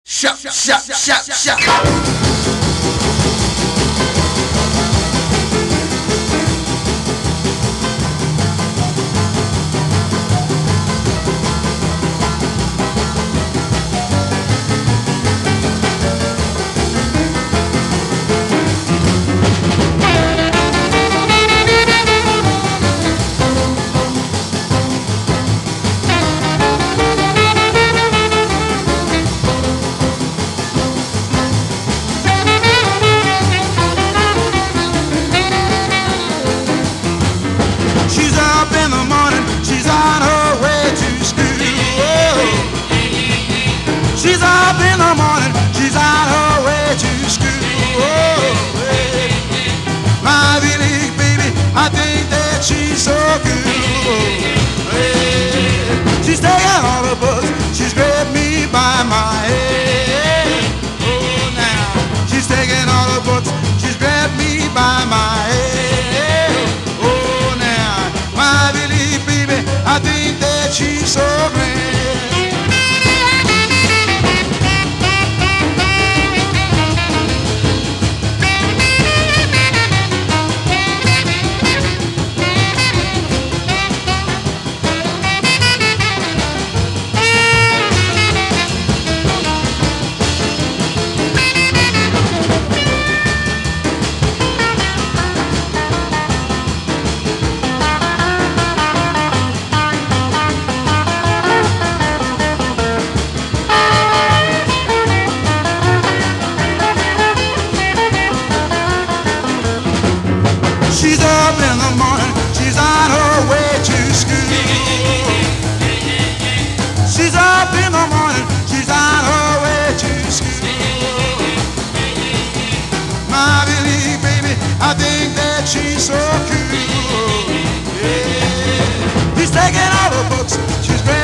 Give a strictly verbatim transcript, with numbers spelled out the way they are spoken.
Shut, shut, shut, shut. She's up in the morning, she's on her way to school. She's up in the morning, she's on her way to school. My Billy, baby, I think that she's so cool. She's taking all the books, she's grabbed me by my head. Oh, now she's taking all the books, she's grabbed me by my head. Oh, now my Billy, baby, I think that she's so grand. She's up in the morning, she's on her way to school. She's up in the morning, she's on her way to school. My Billy, baby, I think that she's so cool. Yeah. She's taking all the books, she's